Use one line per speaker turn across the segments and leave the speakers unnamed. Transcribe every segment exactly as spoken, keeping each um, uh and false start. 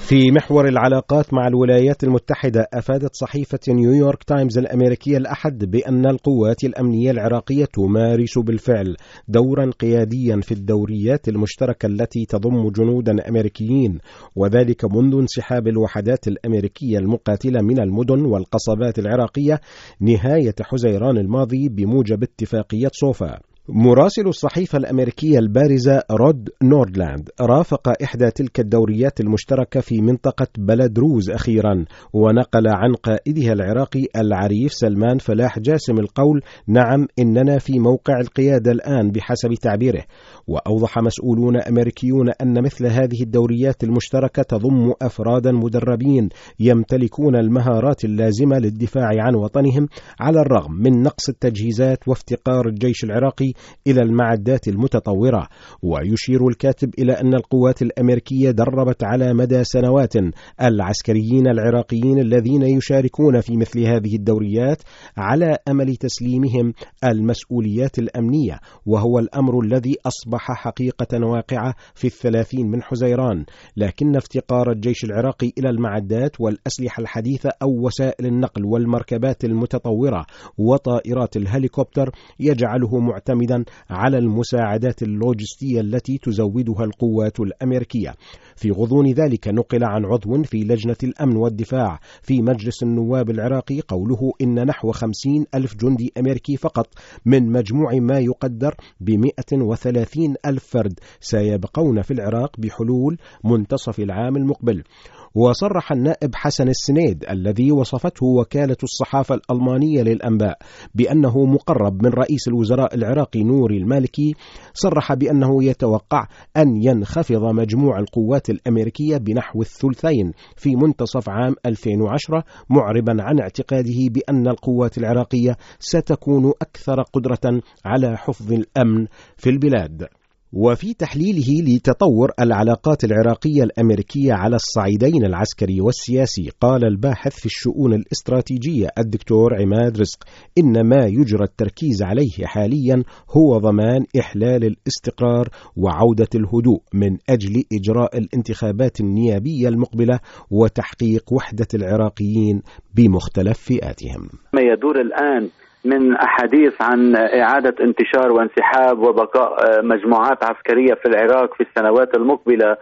في محور العلاقات مع الولايات المتحدة، أفادت صحيفة نيويورك تايمز الأمريكية الأحد بأن القوات الأمنية العراقية تمارس بالفعل دورا قياديا في الدوريات المشتركة التي تضم جنودا أمريكيين، وذلك منذ انسحاب الوحدات الأمريكية المقاتلة من المدن والقصبات العراقية نهاية حزيران الماضي بموجب اتفاقية صوفا. مراسل الصحيفة الأمريكية البارزة رود نوردلاند رافق إحدى تلك الدوريات المشتركة في منطقة بلد روز أخيرا، ونقل عن قائدها العراقي العريف سلمان فلاح جاسم القول: نعم، إننا في موقع القيادة الآن بحسب تعبيره. وأوضح مسؤولون أمريكيون أن مثل هذه الدوريات المشتركة تضم أفرادا مدربين يمتلكون المهارات اللازمة للدفاع عن وطنهم، على الرغم من نقص التجهيزات وافتقار الجيش العراقي إلى المعدات المتطورة. ويشير الكاتب إلى أن القوات الأمريكية دربت على مدى سنوات العسكريين العراقيين الذين يشاركون في مثل هذه الدوريات على أمل تسليمهم المسؤوليات الأمنية، وهو الأمر الذي أصبح حقيقة واقعة في الثلاثين من حزيران. لكن افتقار الجيش العراقي إلى المعدات والأسلحة الحديثة أو وسائل النقل والمركبات المتطورة وطائرات الهليكوبتر يجعله معتمدا على المساعدات اللوجستية التي تزودها القوات الأمريكية. في غضون ذلك نقل عن عضو في لجنة الأمن والدفاع في مجلس النواب العراقي قوله إن نحو خمسين ألف جندي أمريكي فقط من مجموع ما يقدر بمئة وثلاثين ألف فرد سيبقون في العراق بحلول منتصف العام المقبل. وصرح النائب حسن السنيد الذي وصفته وكالة الصحافة الألمانية للأنباء بأنه مقرب من رئيس الوزراء العراقي نوري المالكي، صرح بأنه يتوقع أن ينخفض مجموع القوات الأمريكية بنحو الثلثين في منتصف عام ألفين وعشرة، معربا عن اعتقاده بأن القوات العراقية ستكون أكثر قدرة على حفظ الأمن في البلاد. وفي تحليله لتطور العلاقات العراقية الأمريكية على الصعيدين العسكري والسياسي، قال الباحث في الشؤون الاستراتيجية الدكتور عماد رزق إن ما يجرى التركيز عليه حاليا هو ضمان إحلال الاستقرار وعودة الهدوء من أجل إجراء الانتخابات النيابية المقبلة وتحقيق وحدة العراقيين بمختلف فئاتهم.
ما يدور الآن من أحاديث عن إعادة انتشار وانسحاب وبقاء مجموعات عسكرية في العراق في السنوات المقبلة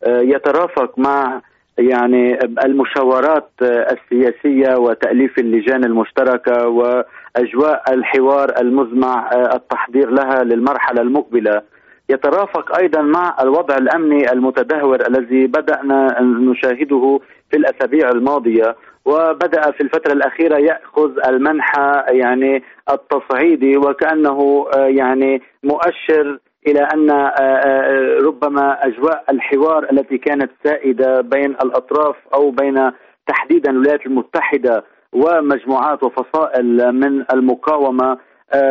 يترافق مع يعني المشاورات السياسية وتأليف اللجان المشتركة وأجواء الحوار المزمع التحضير لها للمرحلة المقبلة. يترافق أيضا مع الوضع الأمني المتدهور الذي بدأنا نشاهده في الأسابيع الماضية، وبدأ في الفترة الأخيرة يأخذ المنحى يعني التصعيدي، وكأنه يعني مؤشر إلى أن ربما أجواء الحوار التي كانت سائدة بين الأطراف أو بين تحديدا الولايات المتحدة ومجموعات وفصائل من المقاومة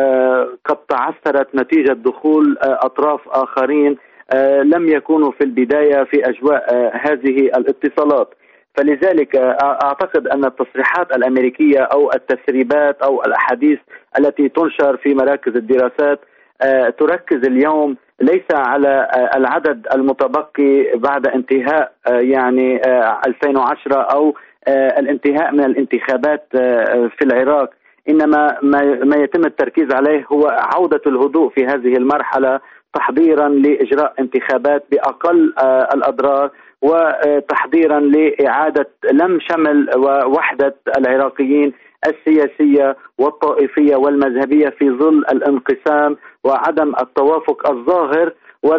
قد تعثرت نتيجة دخول أطراف آخرين لم يكونوا في البداية في أجواء هذه الاتصالات. فلذلك أعتقد أن التصريحات الأمريكية أو التسريبات أو الأحاديث التي تنشر في مراكز الدراسات تركز اليوم ليس على العدد المتبقي بعد انتهاء يعني ألفين وعشرة أو الانتهاء من الانتخابات في العراق، إنما ما يتم التركيز عليه هو عودة الهدوء في هذه المرحلة تحضيرا لإجراء انتخابات بأقل الأضرار وتحضيرا لإعادة لم شمل ووحدة العراقيين السياسية والطائفية والمذهبية في ظل الانقسام وعدم التوافق الظاهر،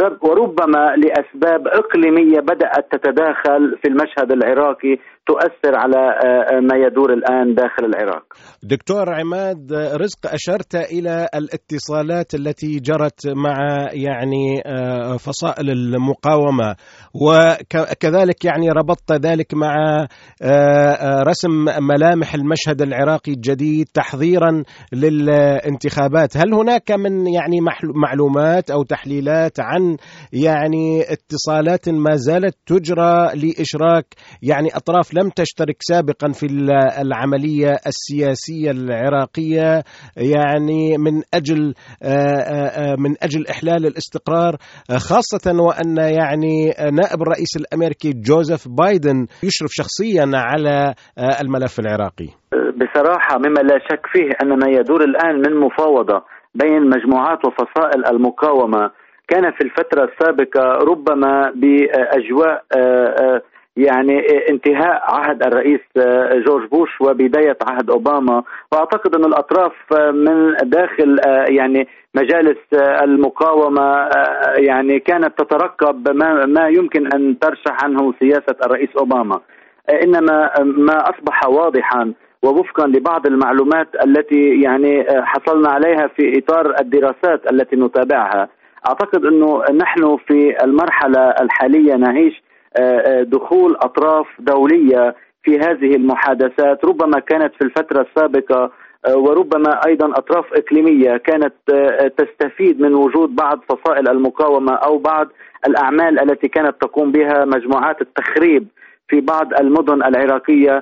وربما لأسباب إقليمية بدأت تتداخل في المشهد العراقي تؤثر على ما يدور الآن داخل العراق.
دكتور عماد رزق، أشرت إلى الاتصالات التي جرت مع يعني فصائل المقاومة، وكذلك يعني ربطت ذلك مع رسم ملامح المشهد العراقي الجديد تحضيرا للانتخابات. هل هناك من يعني معلومات أو تحليلات عن يعني اتصالات ما زالت تجرى لإشراك يعني أطراف لم تشترك سابقا في العملية السياسية العراقية يعني من أجل من أجل إحلال الاستقرار، خاصة وأن يعني نائب الرئيس الأمريكي جوزيف بايدن يشرف شخصيا على الملف العراقي.
بصراحة مما لا شك فيه أن ما يدور الآن من مفاوضة بين مجموعات وفصائل المقاومة كان في الفترة السابقة ربما بأجواء يعني انتهاء عهد الرئيس جورج بوش وبداية عهد أوباما، وأعتقد أن الأطراف من داخل يعني مجالس المقاومة يعني كانت تترقب ما, ما يمكن أن ترشح عنه سياسة الرئيس أوباما. إنما ما أصبح واضحا ووفقا لبعض المعلومات التي يعني حصلنا عليها في إطار الدراسات التي نتابعها، أعتقد أنه نحن في المرحلة الحالية نعيش دخول أطراف دولية في هذه المحادثات ربما كانت في الفترة السابقة، وربما أيضا أطراف إقليمية كانت تستفيد من وجود بعض فصائل المقاومة أو بعض الأعمال التي كانت تقوم بها مجموعات التخريب في بعض المدن العراقية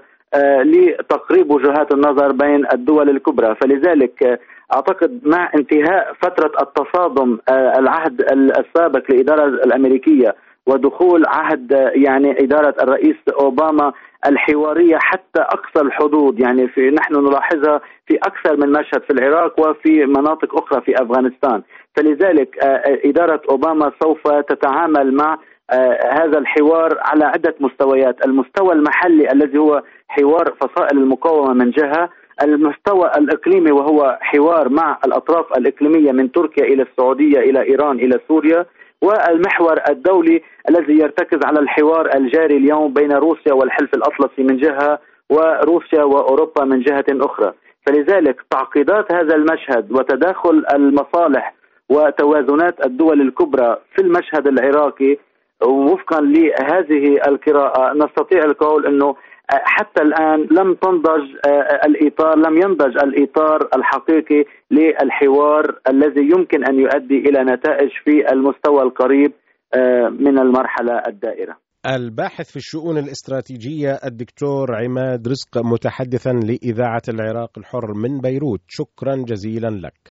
لتقريب وجهات النظر بين الدول الكبرى. فلذلك أعتقد مع انتهاء فترة التصادم العهد السابق للإدارة الأمريكية ودخول عهد يعني إدارة الرئيس أوباما الحوارية حتى أقصى الحدود، يعني في نحن نلاحظها في أكثر من مشهد في العراق وفي مناطق أخرى في أفغانستان. فلذلك إدارة أوباما سوف تتعامل مع هذا الحوار على عدة مستويات: المستوى المحلي الذي هو حوار فصائل المقاومة من جهة، المستوى الإقليمي وهو حوار مع الأطراف الإقليمية من تركيا إلى السعودية إلى إيران إلى سوريا، والمحور الدولي الذي يرتكز على الحوار الجاري اليوم بين روسيا والحلف الأطلسي من جهة وروسيا وأوروبا من جهة أخرى. فلذلك تعقيدات هذا المشهد وتداخل المصالح وتوازنات الدول الكبرى في المشهد العراقي وفقا لهذه القراءة نستطيع القول أنه حتى الآن لم تنضج الإطار لم ينضج الإطار الحقيقي للحوار الذي يمكن أن يؤدي إلى نتائج في المستوى القريب من المرحلة الدائرة.
الباحث في الشؤون الاستراتيجية الدكتور عماد رزق، متحدثا لإذاعة العراق الحر من بيروت، شكرا جزيلا لك.